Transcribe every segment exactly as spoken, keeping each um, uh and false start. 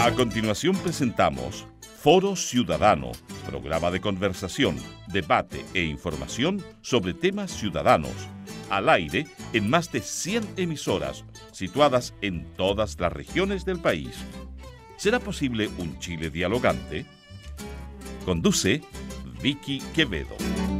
A continuación presentamos Foro Ciudadano, programa de conversación, debate e información sobre temas ciudadanos, al aire en más de cien emisoras, situadas en todas las regiones del país. ¿Será posible un Chile dialogante? Conduce Vicky Quevedo.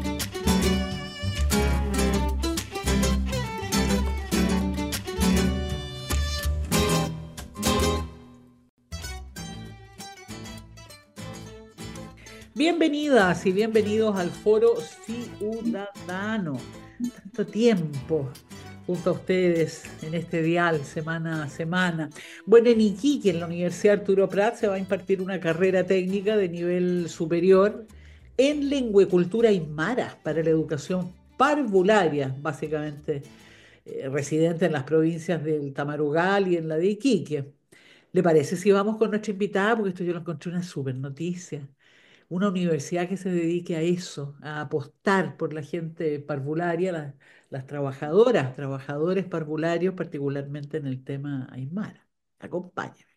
Bienvenidas y bienvenidos al Foro Ciudadano. Tanto tiempo junto a ustedes en este dial semana a semana. Bueno, en Iquique, en la Universidad Arturo Prat, se va a impartir una carrera técnica de nivel superior en lenguacultura aymara para la educación parvularia, básicamente eh, residente en las provincias del Tamarugal y en la de Iquique. ¿Le parece si vamos con nuestra invitada? Porque esto yo lo encontré una súper noticia. Una universidad que se dedique a eso, a apostar por la gente parvularia, las, las trabajadoras, trabajadores parvularios, particularmente en el tema Aymara. Acompáñame.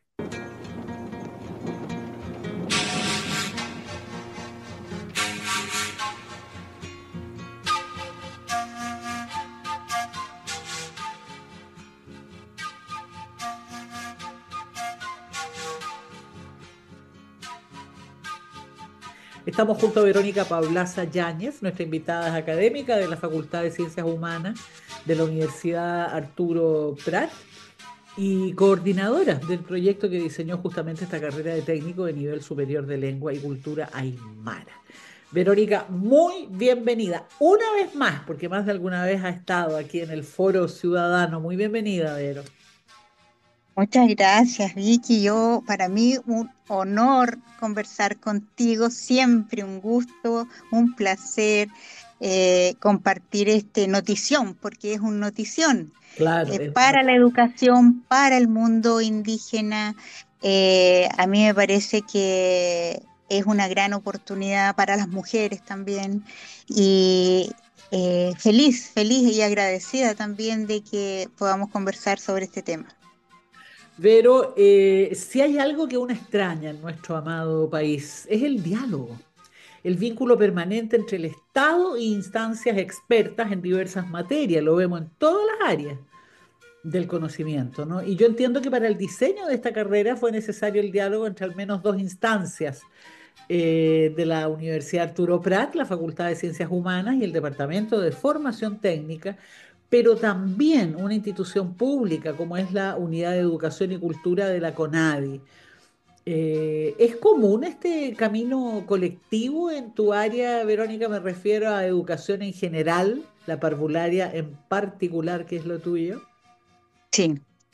Estamos junto a Verónica Paulaza Yáñez, nuestra invitada académica de la Facultad de Ciencias Humanas de la Universidad Arturo Prat y coordinadora del proyecto que diseñó justamente esta carrera de técnico de nivel superior de lengua y cultura aymara. Verónica, muy bienvenida una vez más, porque más de alguna vez ha estado aquí en el Foro Ciudadano. Muy bienvenida, Vero. Muchas gracias, Vicky. Yo, para mí, un honor conversar contigo, siempre un gusto, un placer eh, compartir este notición, porque es un notición Claro, eh, es para la educación, para el mundo indígena. Eh, a mí me parece que es una gran oportunidad para las mujeres también y eh, feliz, feliz y agradecida también de que podamos conversar sobre este tema. Pero eh, si hay algo que uno extraña en nuestro amado país, es el diálogo, el vínculo permanente entre el Estado e instancias expertas en diversas materias. Lo vemos en todas las áreas del conocimiento, ¿no? Y yo entiendo que para el diseño de esta carrera fue necesario el diálogo entre al menos dos instancias eh, de la Universidad Arturo Prat, la Facultad de Ciencias Humanas y el Departamento de Formación Técnica, pero también una institución pública como es la Unidad de Educación y Cultura de la CONADI. Eh, ¿es común este camino colectivo en tu área, Verónica? Me refiero a educación en general, la parvularia en particular, que es lo tuyo. Sí.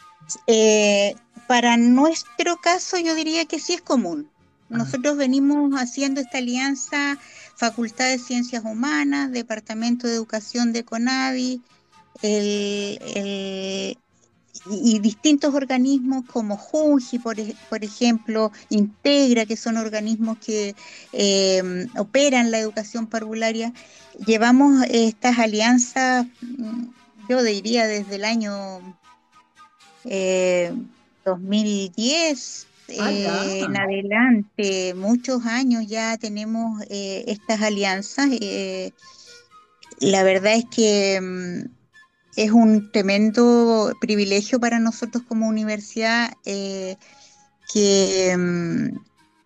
Eh, para nuestro caso, yo diría que sí es común. Ah, Nosotros venimos haciendo esta alianza, Facultad de Ciencias Humanas, Departamento de Educación de CONADI, el, el- y, y distintos organismos como JUNGI, por, ej- por ejemplo, Integra, que son organismos que eh, operan la educación parvularia. Llevamos estas alianzas, mm, yo diría, desde el año eh, dos mil diez ah, ya. eh, en adelante, muchos años ya tenemos eh, estas alianzas. Eh, la verdad es que mm, es un tremendo privilegio para nosotros como universidad eh, que mm,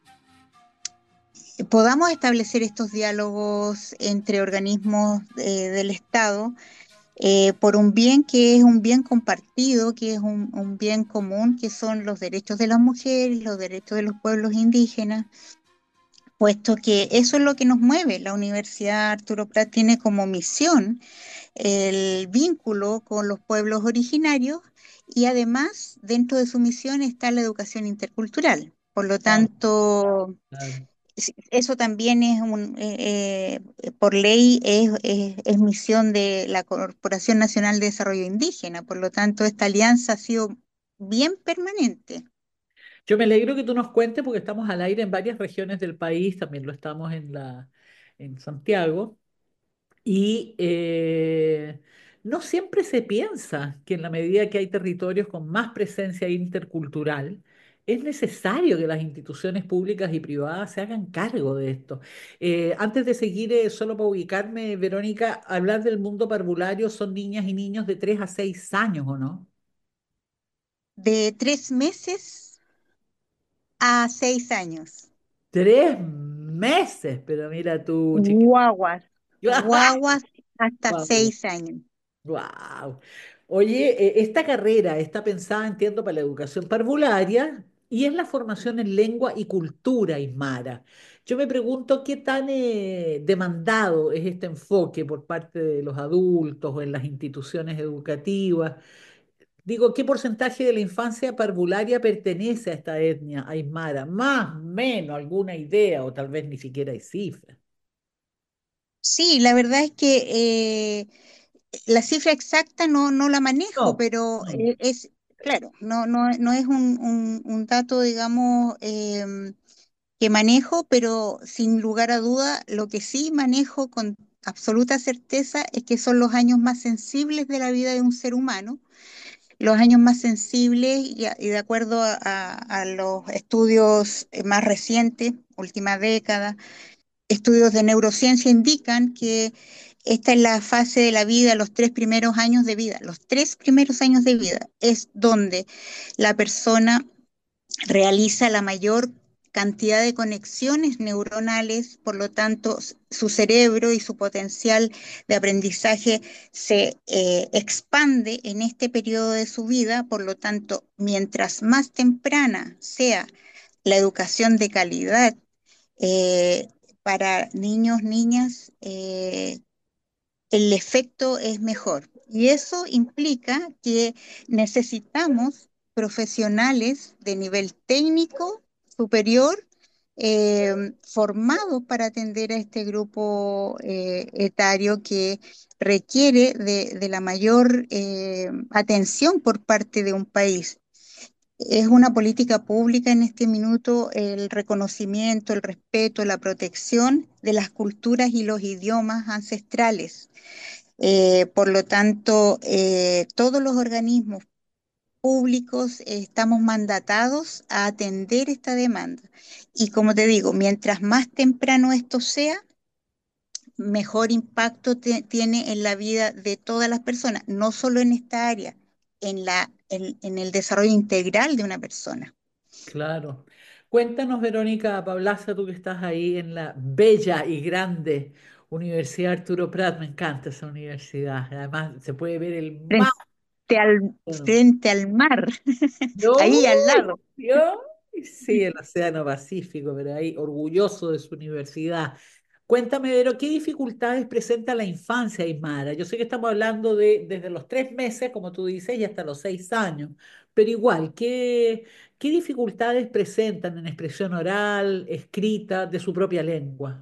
podamos establecer estos diálogos entre organismos eh, del Estado eh, por un bien que es un bien compartido, que es un, un bien común, que son los derechos de las mujeres, los derechos de los pueblos indígenas, puesto que eso es lo que nos mueve. La Universidad Arturo Prat tiene como misión el vínculo con los pueblos originarios y además dentro de su misión está la educación intercultural. Por lo Claro, tanto, claro. sí, eso también es un, eh, eh, por ley, es, es- es misión de la Corporación Nacional de Desarrollo Indígena. Por lo tanto, esta alianza ha sido bien permanente. Yo me alegro que tú nos cuentes porque estamos al aire en varias regiones del país, también lo estamos en la, en Santiago, y eh, no siempre se piensa que en la medida que hay territorios con más presencia intercultural, Es necesario que las instituciones públicas y privadas se hagan cargo de esto. Eh, antes de seguir, eh, solo para ubicarme, Verónica, hablar del mundo parvulario son niñas y niños de tres a seis años, ¿o no? De tres meses a seis años. Tres meses, pero mira tú, chiquitita. Guaguas, guaguas hasta seis años. Wow. Oye, eh, esta carrera está pensada, entiendo, para la educación parvularia y es la formación en lengua y cultura aymara. Yo me pregunto qué tan eh, demandado es este enfoque por parte de los adultos o en las instituciones educativas. Digo, ¿qué porcentaje de la infancia parvularia pertenece a esta etnia aymara? Más o menos, alguna idea o tal vez ni siquiera hay cifra. Sí, la verdad es que eh, la cifra exacta no, no la manejo, No, pero no, eh, es, claro, no, no, no es un, un- un dato, digamos, em, que manejo, pero sin lugar a duda, lo que sí manejo con absoluta certeza es que son los años más sensibles de la vida de un ser humano, los años más sensibles y, a- y de acuerdo a, a- a los estudios eh, más recientes, última década, estudios de neurociencia indican que esta es la fase de la vida, los tres primeros años de vida. Los tres primeros años de vida es donde la persona realiza la mayor cantidad de conexiones neuronales, por lo tanto, su cerebro y su potencial de aprendizaje se eh, expande en este periodo de su vida, por lo tanto, mientras más temprana sea la educación de calidad eh, para niños, niñas, eh, el efecto es mejor. Y eso implica que necesitamos profesionales de nivel técnico superior eh, formados para atender a este grupo eh, etario que requiere de, de la mayor eh, atención por parte de un país. Es una política pública en este minuto el reconocimiento, el respeto, la protección de las culturas y los idiomas ancestrales. Eh, por lo tanto, eh, todos los organismos públicos eh, estamos mandatados a atender esta demanda. Y como te digo, mientras más temprano esto sea, mejor impacto te- tiene en la vida de todas las personas, no solo en esta área, en la, en en el desarrollo integral de una persona. claro. Cuéntanos, Verónica Pablaza, tú que estás ahí en la bella y grande Universidad Arturo Prat, me encanta esa universidad. Además, se puede ver el mar. Frente al, Bueno, frente al mar, no, ahí al lado. yo, sí, el Océano Pacífico, pero ahí orgulloso de su universidad. Cuéntame, Vero, ¿qué dificultades presenta la infancia aymara? Yo sé que estamos hablando de desde los tres meses, como tú dices, y hasta los seis años, pero igual, ¿qué, qué dificultades presentan en expresión oral, escrita, de su propia lengua?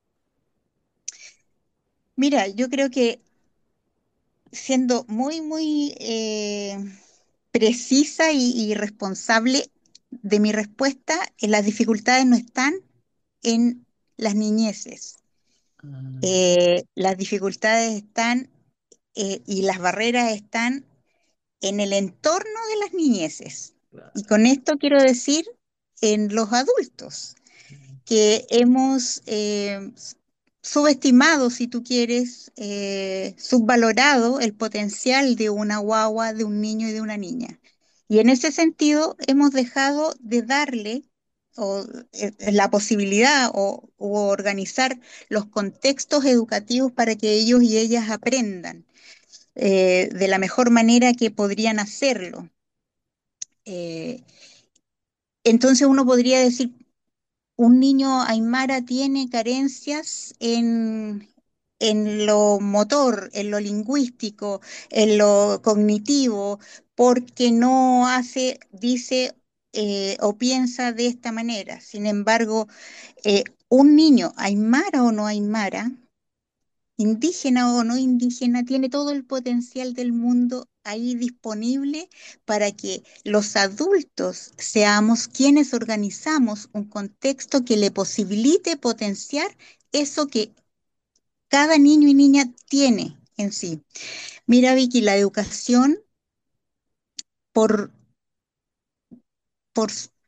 Mira, yo creo que siendo muy, muy eh, precisa y, y responsable de mi respuesta, eh, las dificultades no están en las niñeces. Ah, Eh, las dificultades están eh, y las barreras están en el entorno de las niñeces. Y claro. con esto quiero decir en los adultos, que hemos eh, subestimado, si tú quieres, eh, subvalorado el potencial de una guagua, de un niño y de una niña. Y en ese sentido hemos dejado de darle o, eh, la posibilidad o, o organizar los contextos educativos para que ellos y ellas aprendan eh, de la mejor manera que podrían hacerlo. Eh, entonces uno podría decir, un niño aymara tiene carencias en, en lo motor, en lo lingüístico, en lo cognitivo, porque no hace, dice eh, o piensa de esta manera. Sin embargo, eh, un niño aymara o no aymara, indígena o no indígena, tiene todo el potencial del mundo ahí disponible para que los adultos seamos quienes organizamos un contexto que le posibilite potenciar eso que cada niño y niña tiene en sí. Mira, Vicky, la educación por, por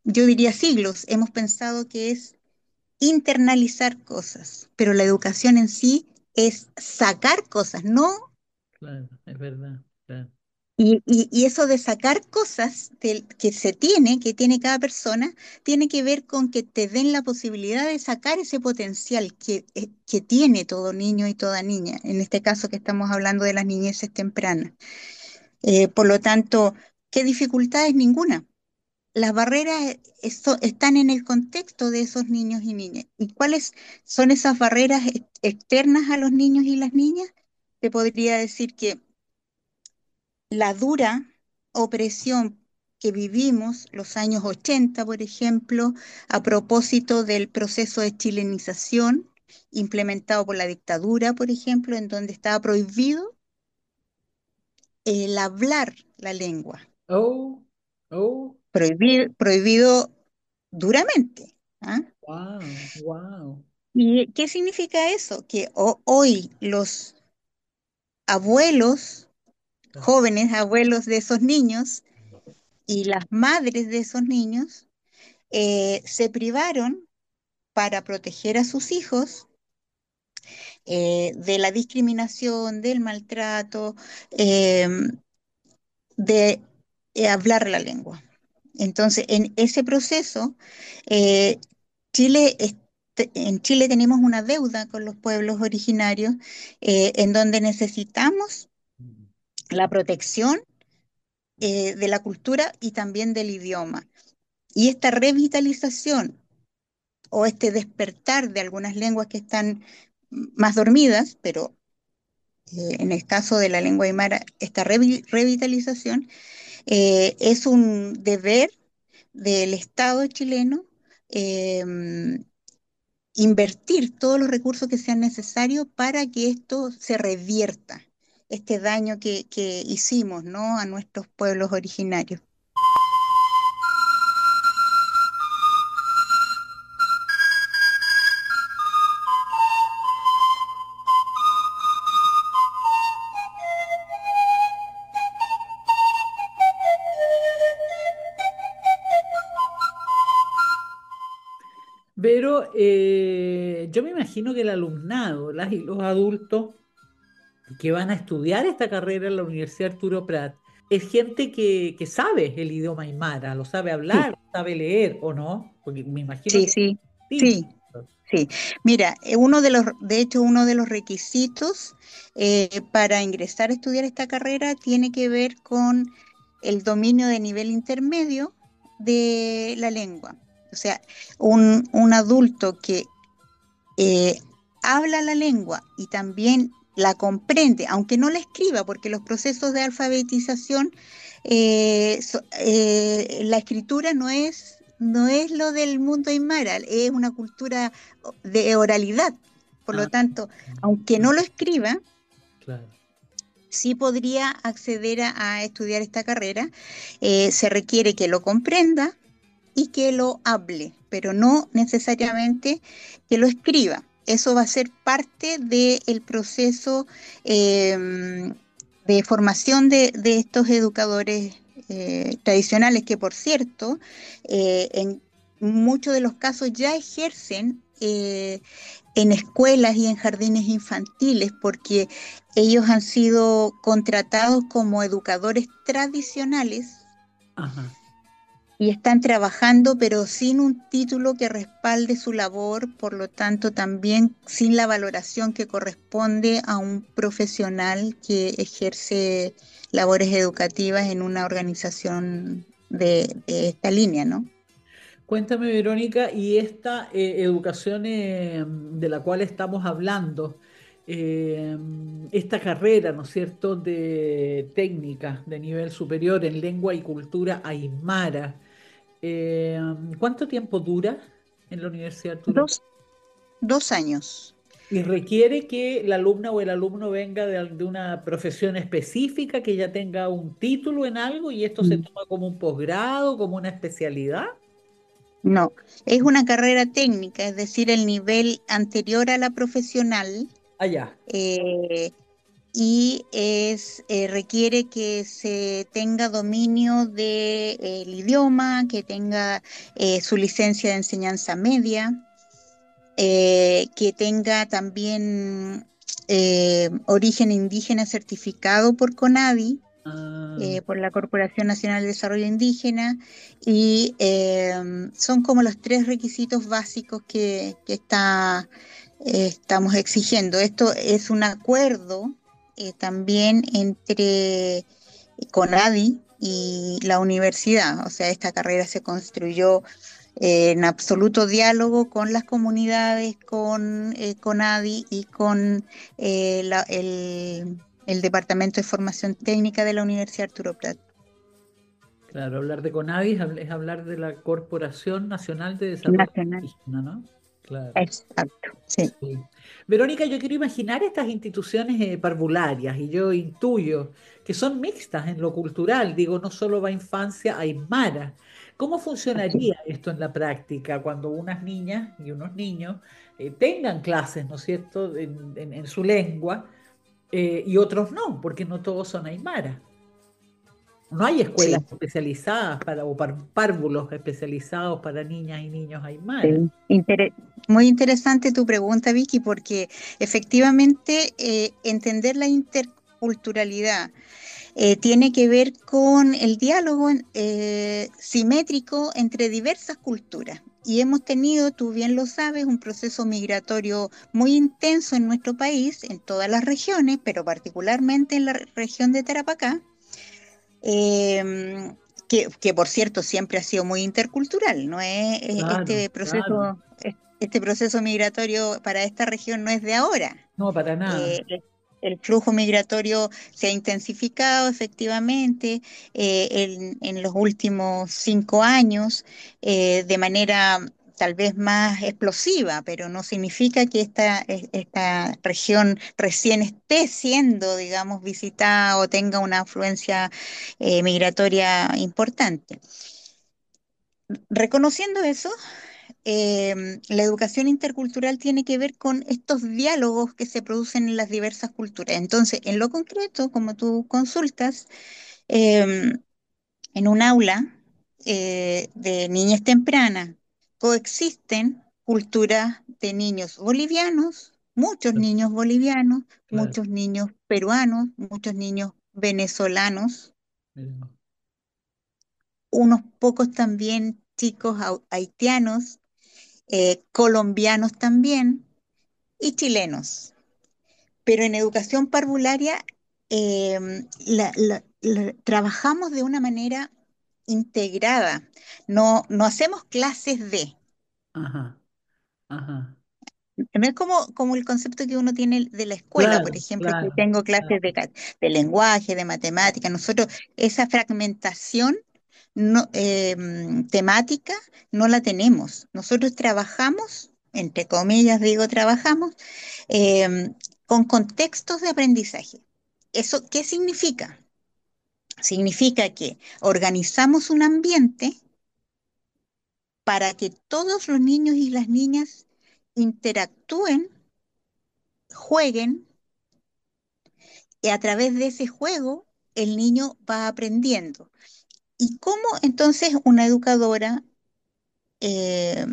yo diría siglos, hemos pensado que es internalizar cosas, pero la educación en sí es sacar cosas, ¿no? Claro, es verdad. Claro. Y, y- y eso de sacar cosas del- que se tiene, que tiene cada persona, tiene que ver con que te den la posibilidad de sacar ese potencial que, eh, que tiene todo niño y toda niña, en este caso que estamos hablando de las niñeces tempranas. Eh, por lo tanto, ¿qué dificultades? Ninguna. Las barreras eso- están en el contexto de esos niños y niñas. ¿Y cuáles son esas barreras ex- externas a los niños y las niñas? Te podría decir que la dura opresión que vivimos los años ochenta, por ejemplo, a propósito del proceso de chilenización implementado por la dictadura, por ejemplo, en donde estaba prohibido el hablar la lengua, Oh, oh, prohibido, prohibido duramente. ¿Ah? wow, wow. ¿Y qué significa eso? Que ho- hoy los abuelos, jóvenes abuelos de esos niños y las madres de esos niños eh, se privaron para proteger a sus hijos eh, de la discriminación, del maltrato, eh, de eh, hablar la lengua. Entonces, en ese proceso, eh, Chile, es- en Chile tenemos una deuda con los pueblos originarios eh, en donde necesitamos la protección eh, de la cultura y también del idioma. Y esta revitalización o este despertar de algunas lenguas que están más dormidas, pero eh, en el caso de la lengua aymara, esta revi- revitalización eh, es un deber del Estado chileno eh, invertir todos los recursos que sean necesarios para que esto se revierta, este daño que, que hicimos, ¿no? A nuestros pueblos originarios. Pero eh, yo me imagino que el alumnado, las y los adultos que van a estudiar esta carrera en la Universidad Arturo Prat, es gente que, que sabe el idioma aymara, lo sabe Sí, hablar, lo sabe leer, ¿o no? Porque me imagino sí, que sí, sí. sí. Sí, mira, eh, uno de los, de hecho, uno de los requisitos eh, para ingresar a estudiar esta carrera tiene que ver con el dominio de nivel intermedio de la lengua. O sea, un, un adulto que eh, habla la lengua y también la comprende, aunque no la escriba, porque los procesos de alfabetización, eh, so- eh, la escritura no es, no es lo del mundo aymara, es una cultura de oralidad. Por lo Ah, tanto, aunque no lo escriba, claro. sí podría acceder a, a estudiar esta carrera. Eh, se requiere que lo comprenda y que lo hable, pero no necesariamente que lo escriba. Eso va a ser parte del proceso eh, de formación de, de estos educadores eh, tradicionales, que por cierto, eh, en muchos de los casos ya ejercen eh, en escuelas y en jardines infantiles, porque ellos han sido contratados como educadores tradicionales Ajá. y están trabajando, pero sin un título que respalde su labor, por lo tanto también sin la valoración que corresponde a un profesional que ejerce labores educativas en una organización de, de esta línea, ¿no? Cuéntame, Verónica, y esta eh, educación eh, de la cual estamos hablando, eh, esta carrera, ¿no es cierto?, de técnica de nivel superior en lengua y cultura aymara, eh, ¿cuánto tiempo dura en la Universidad Arturo Prat? Dos, dos años. ¿Y requiere que la alumna o el alumno venga de, al- de una profesión específica, que ya tenga un título en algo y esto se Mm. toma como un posgrado, como una especialidad? No, es una carrera técnica, es decir, el nivel anterior a la profesional. Allá. eh, y es, eh, requiere que se tenga dominio del idioma, que tenga eh, su licencia de enseñanza media, eh, que tenga también eh, origen indígena certificado por CONADI, Ah, eh, por la Corporación Nacional de Desarrollo Indígena, y eh, son como los tres requisitos básicos que, que está, eh, estamos exigiendo. Esto es un acuerdo eh, también entre CONADI y la universidad, o sea, esta carrera se construyó eh, en absoluto diálogo con las comunidades, con eh, CONADI y con eh, la- el, el Departamento de Formación Técnica de la Universidad Arturo Prat. claro, hablar de CONADI es habl- es hablar de la Corporación Nacional de Desarrollo Nacional. Indígena, ¿no? Claro. Exacto, sí. Sí. Verónica, yo quiero imaginar estas instituciones eh, parvularias y yo intuyo que son mixtas en lo cultural, digo, no solo va infancia aymara. ¿Cómo Así. funcionaría esto en la práctica cuando unas niñas y unos niños eh, tengan clases, ¿no es cierto?, en, en- en su lengua eh, y otros no, porque no todos son aymara. No hay escuelas Sí, especializadas para, o par- párvulos especializados para niñas y niños aymara. sí. Intere- muy interesante tu pregunta, Vicky, porque efectivamente eh, entender la interculturalidad eh, tiene que ver con el diálogo eh, simétrico entre diversas culturas. Y hemos tenido, tú bien lo sabes, un proceso migratorio muy intenso en nuestro país, en todas las regiones, pero particularmente en la región de Tarapacá, eh, que, que, por cierto siempre ha sido muy intercultural, ¿no es? Eh, Claro, Este claro. proceso, este proceso migratorio para esta región no es de ahora. No, para nada. Eh, el flujo migratorio se ha intensificado efectivamente eh, en, en los últimos cinco años eh, de manera tal vez más explosiva, pero no significa que esta, es- esta región recién esté siendo, digamos, visitada o tenga una afluencia eh, migratoria importante. Reconociendo eso, eh, la educación intercultural tiene que ver con estos diálogos que se producen en las diversas culturas. Entonces, en lo concreto, como tú consultas, eh, en un aula eh, de niñez temprana coexisten culturas de niños bolivianos, muchos niños bolivianos, Claro. muchos niños peruanos, muchos niños venezolanos, Mira. unos pocos también chicos hau- haitianos, eh, colombianos también y chilenos. Pero en educación parvularia eh, la- la- la- trabajamos de una manera integrada. No, no hacemos clases de. Ajá, ajá. No es como, como el concepto que uno tiene de la escuela, por Claro, ejemplo, que claro, tengo claro. clases de, ca- de lenguaje, de matemática. Nosotros, esa fragmentación no, eh, temática no la tenemos. Nosotros trabajamos, entre comillas digo, trabajamos eh, con contextos de aprendizaje. ¿Eso qué significa? Significa que organizamos un ambiente para que todos los niños y las niñas interactúen, jueguen, y a través de ese juego el niño va aprendiendo. ¿Y cómo entonces una educadora eh,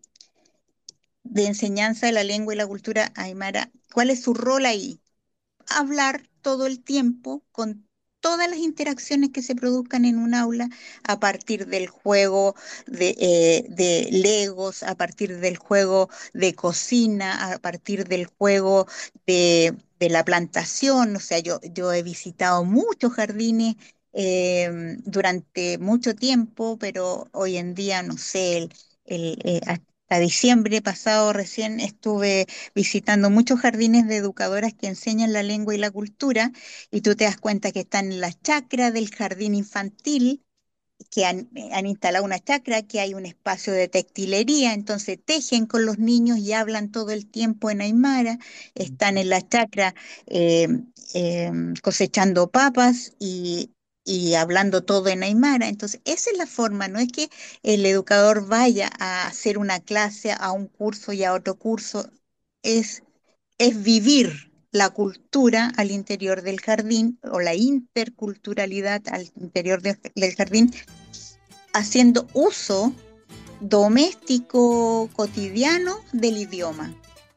de enseñanza de la lengua y la cultura aymara, cuál es su rol ahí? Hablar todo el tiempo con todas las interacciones que se produzcan en un aula a partir del juego de, eh, de Legos, a partir del juego de cocina, a partir del juego de, de la plantación. O sea, yo, yo he visitado muchos jardines eh, durante mucho tiempo, pero hoy en día, no sé, el, el, eh, hasta diciembre pasado recién estuve visitando muchos jardines de educadoras que enseñan la lengua y la cultura, y tú te das cuenta que están en la chacra del jardín infantil, que han, eh, han instalado una chacra, que hay un espacio de textilería, entonces tejen con los niños y hablan todo el tiempo en Aymara, están en la chacra eh, eh, cosechando papas y... y hablando todo en Aymara. Entonces, esa es la forma, no es que el educador vaya a hacer una clase, a un curso y a otro curso, es es vivir. la cultura al interior del jardín o la interculturalidad al interior de, del jardín, haciendo uso doméstico, cotidiano del idioma.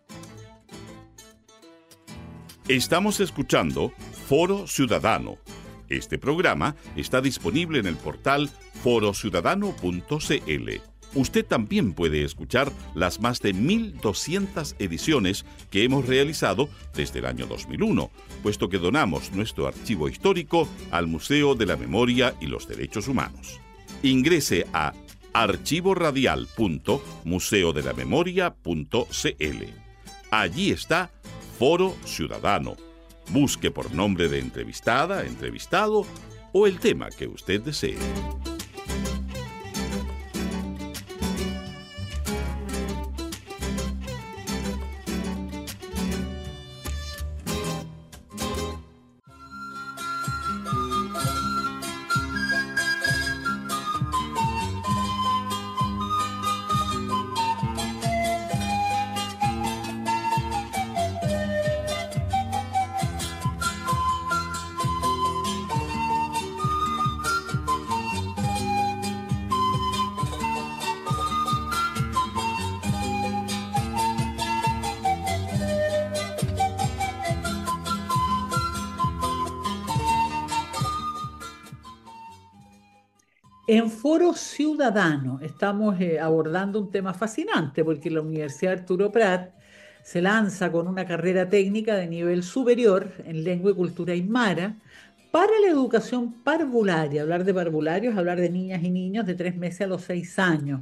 Estamos escuchando Foro Ciudadano. Este programa está disponible en el portal foro ciudadano punto c l. Usted también puede escuchar las más de mil doscientas ediciones que hemos realizado desde el año dos mil uno, puesto que donamos nuestro archivo histórico al Museo de la Memoria y los Derechos Humanos. Ingrese a archivo radial punto museo de la memoria punto c l. Allí está Foro Ciudadano. Busque por nombre de entrevistada, entrevistado o el tema que usted desee. En Foro Ciudadano estamos eh, abordando un tema fascinante porque la Universidad Arturo Prat se lanza con una carrera técnica de nivel superior en lengua y cultura aymara para la educación parvularia. Hablar de parvularios es hablar de niñas y niños de tres meses a los seis años.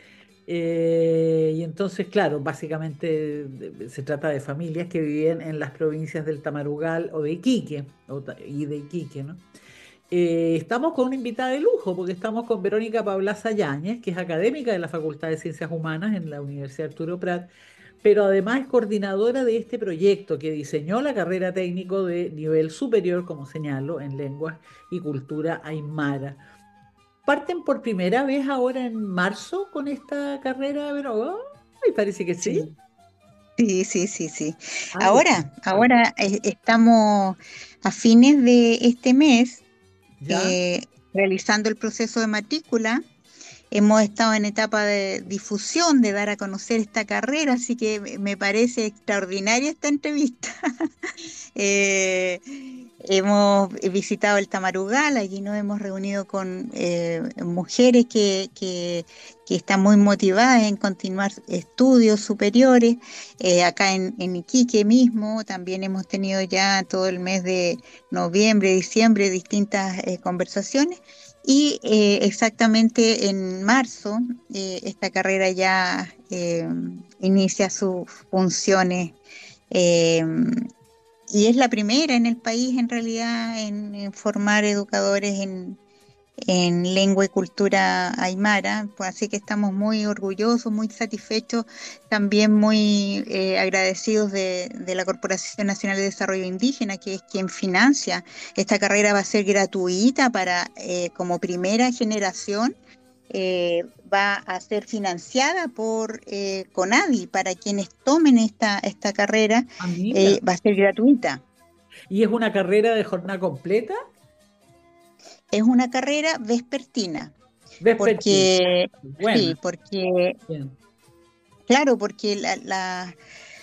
Eh, y entonces, claro, básicamente de, se trata de familias que viven en las provincias del Tamarugal o de Iquique, o, y de Iquique, ¿no? Eh, estamos con una invitada de lujo, porque estamos con Verónica Paulaza Yáñez, que es académica de la Facultad de Ciencias Humanas en la Universidad Arturo Prat, pero además es coordinadora de este proyecto que diseñó la carrera técnico de nivel superior, como señalo, en lenguas y cultura aymara. ¿Parten por primera vez ahora en marzo con esta carrera, Vero? Ay, parece que sí. Sí, sí, sí, sí. Ay, ahora, ahora eh, estamos a fines de este mes eh, realizando el proceso de matrícula. Hemos estado en etapa de difusión, de dar a conocer esta carrera, así que me parece extraordinaria esta entrevista. eh, hemos visitado el Tamarugal, allí nos hemos reunido con eh, mujeres que, que, que están muy motivadas en continuar estudios superiores. Eh, acá en, en Iquique mismo también hemos tenido ya todo el mes de noviembre, diciembre distintas eh, conversaciones. Y eh, exactamente en marzo eh, esta carrera ya eh, inicia sus funciones eh, y es la primera en el país en realidad en, en formar educadores en, en lengua y cultura aymara, pues así que estamos muy orgullosos, muy satisfechos, también muy eh, agradecidos de, de la Corporación Nacional de Desarrollo Indígena, que es quien financia. Esta carrera va a ser gratuita para, eh, como primera generación, eh, va a ser financiada por eh, CONADI, para quienes tomen esta, esta carrera, eh, va a ser gratuita. ¿Y es una carrera de jornada completa? Es una carrera vespertina. Vespertina. Porque, bueno. sí, porque, Bien. claro, porque la, la,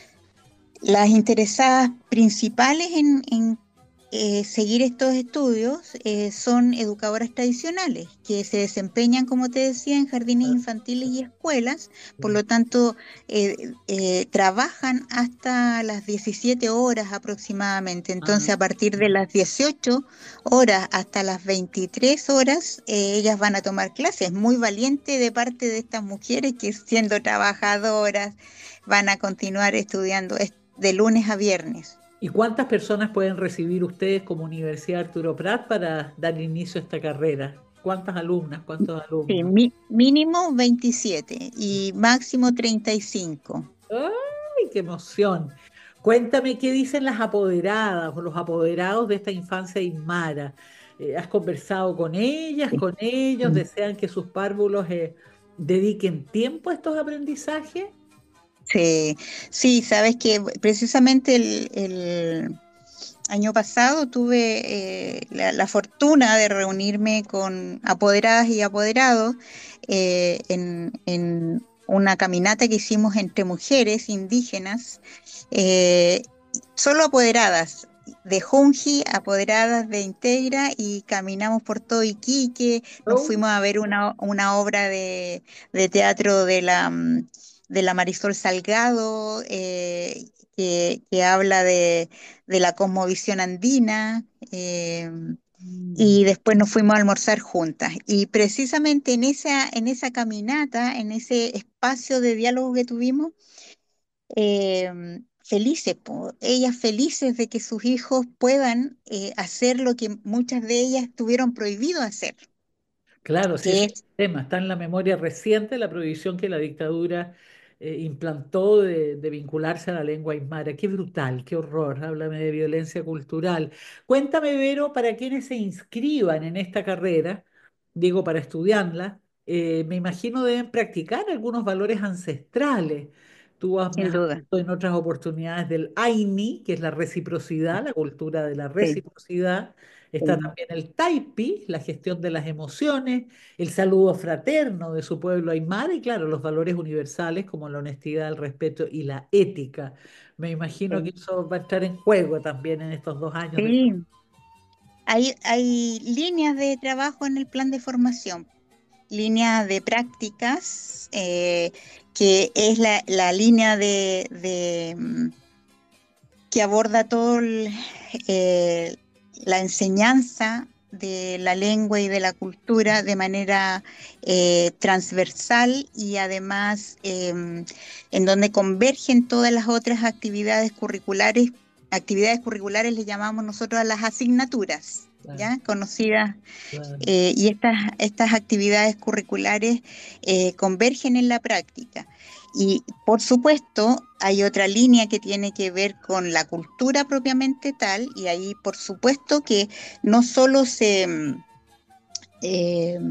las interesadas principales en, en eh, seguir estos estudios eh, son educadoras tradicionales, que se desempeñan, como te decía, en jardines infantiles y escuelas, por lo tanto, eh, eh, trabajan hasta las diecisiete horas aproximadamente. Entonces, uh-huh. a partir de las dieciocho horas hasta las veintitrés horas, eh, ellas van a tomar clases. Muy valiente de parte de estas mujeres que, siendo trabajadoras, van a continuar estudiando de lunes a viernes. ¿Y cuántas personas pueden recibir ustedes como Universidad Arturo Prat para dar inicio a esta carrera? ¿Cuántas alumnas? ¿Cuántos alumnos? Sí, mi, mínimo veintisiete y máximo treinta y cinco. ¡Ay, qué emoción! Cuéntame qué dicen las apoderadas o los apoderados de esta infancia aymara. Eh, ¿Has conversado con ellas, con ellos? ¿Desean que sus párvulos eh, dediquen tiempo a estos aprendizajes? Sí, sí, sabes que precisamente el, el año pasado tuve eh, la, la fortuna de reunirme con apoderadas y apoderados eh, en, en una caminata que hicimos entre mujeres indígenas, eh, solo apoderadas de Junji, apoderadas de Integra, y caminamos por todo Iquique, nos Oh, fuimos a ver una, una obra de, de teatro de la, mm, de la Marisol Salgado, eh, que, que habla de de la cosmovisión andina, eh, mm, y después nos fuimos a almorzar juntas. Y precisamente en esa, en esa caminata, en ese espacio de diálogo que tuvimos, eh, felices, po, ellas felices de que sus hijos puedan eh, hacer lo que muchas de ellas tuvieron prohibido hacer, claro, sí, que ese es es el tema. Está en la memoria reciente la prohibición que la dictadura eh, implantó de, de vincularse a la lengua aymara. Qué brutal, qué horror. Háblame de violencia cultural. Cuéntame, Vero, para quienes se inscriban en esta carrera, digo, para estudiarla, eh, me imagino deben practicar algunos valores ancestrales. Tú has- me sin has duda. hablado en otras oportunidades del Aini, que es la reciprocidad, la cultura de la Sí, reciprocidad. Está sí, también el taipi, la gestión de las emociones, el saludo fraterno de su pueblo aymara y claro, los valores universales como la honestidad, el respeto y la ética. Me imagino que sí. eso va a entrar en juego también en estos dos años de... Sí. Hay, hay líneas de trabajo en el plan de formación, línea de prácticas, eh, que es la, la línea de, de, mm, que aborda todo el, eh, la enseñanza de la lengua y de la cultura de manera eh, transversal y además em, en donde convergen todas las otras actividades curriculares. Actividades curriculares le llamamos nosotros a las asignaturas, Claro, ¿ya? Conocidas, claro. eh, y estas, estas actividades curriculares eh, convergen en la práctica. Y por supuesto, hay otra línea que tiene que ver con la cultura propiamente tal, y ahí por supuesto que no solo se, mm, eh,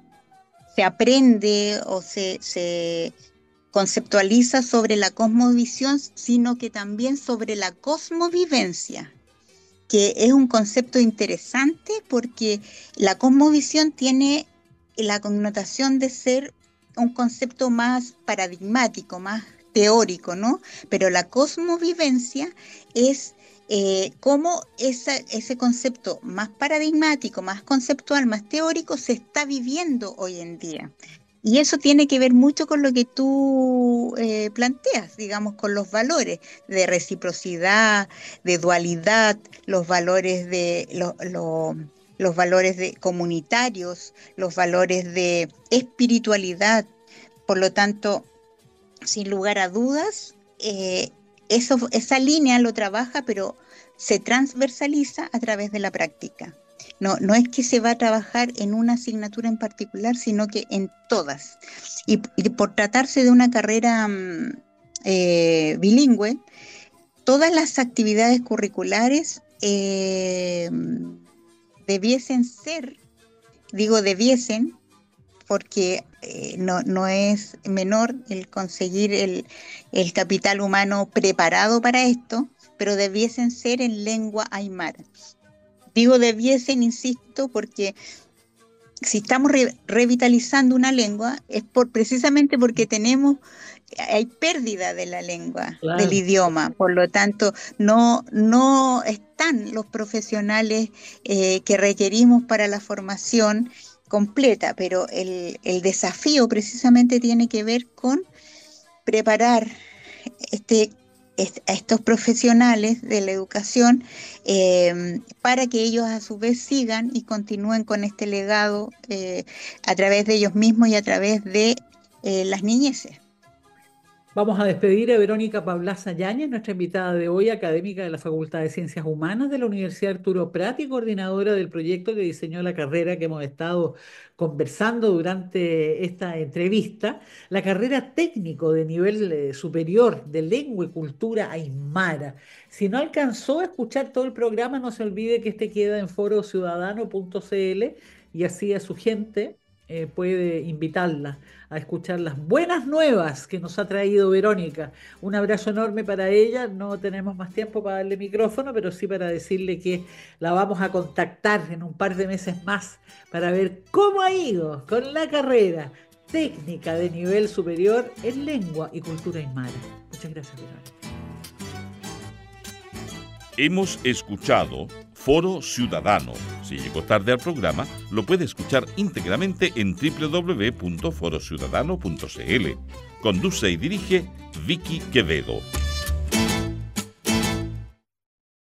se aprende o se, se conceptualiza sobre la cosmovisión, sino que también sobre la cosmovivencia, que es un concepto interesante porque la cosmovisión tiene la connotación de ser un concepto más paradigmático, más teórico, ¿no? Pero la cosmovivencia es eh, cómo esa, ese concepto más paradigmático, más conceptual, más teórico se está viviendo hoy en día. Y eso tiene que ver mucho con lo que tú eh, planteas, digamos, con los valores de reciprocidad, de dualidad, los valores de lo- lo- los valores de comunitarios, los valores de espiritualidad. Por lo tanto, sin lugar a dudas, eh, eso, esa línea lo trabaja, pero se transversaliza a través de la práctica. No, no es que se va a trabajar en una asignatura en particular, sino que en todas. Y, y por tratarse de una carrera mm, eh, bilingüe, todas las actividades curriculares eh, debiesen ser, digo debiesen, porque eh, no, no es menor el conseguir el, el capital humano preparado para esto, pero debiesen ser en lengua aymara. Digo debiesen, insisto, porque si estamos re- revitalizando una lengua es por, precisamente porque tenemos, hay pérdida de la lengua, del Claro. idioma, por lo tanto no, no están los profesionales eh, que requerimos para la formación completa, pero el, el desafío precisamente tiene que ver con preparar este, est- a estos profesionales de la educación eh, para que ellos a su vez sigan y continúen con este legado eh, a través de ellos mismos y a través de eh, las niñeces. Vamos a despedir a Verónica Pablaza Yáñez, nuestra invitada de hoy, académica de la Facultad de Ciencias Humanas de la Universidad Arturo Prat y coordinadora del proyecto que diseñó la carrera que hemos estado conversando durante esta entrevista, la carrera técnico de nivel eh, superior de lengua y cultura aymara. Si no alcanzó a escuchar todo el programa, no se olvide que este queda en foro ciudadano punto c l y así a su gente eh, puede invitarla a escuchar las buenas nuevas que nos ha traído Verónica. Un abrazo enorme para ella. No tenemos más tiempo para darle micrófono, pero sí para decirle que la vamos a contactar en un par de meses más para ver cómo ha ido con la carrera técnica de nivel superior en lengua y cultura aymara. Muchas gracias, Verónica. Hemos escuchado Foro Ciudadano. Si llegó tarde al programa, lo puede escuchar íntegramente en doble u doble u doble u punto foro ciudadano punto c l. Conduce y dirige Vicky Quevedo.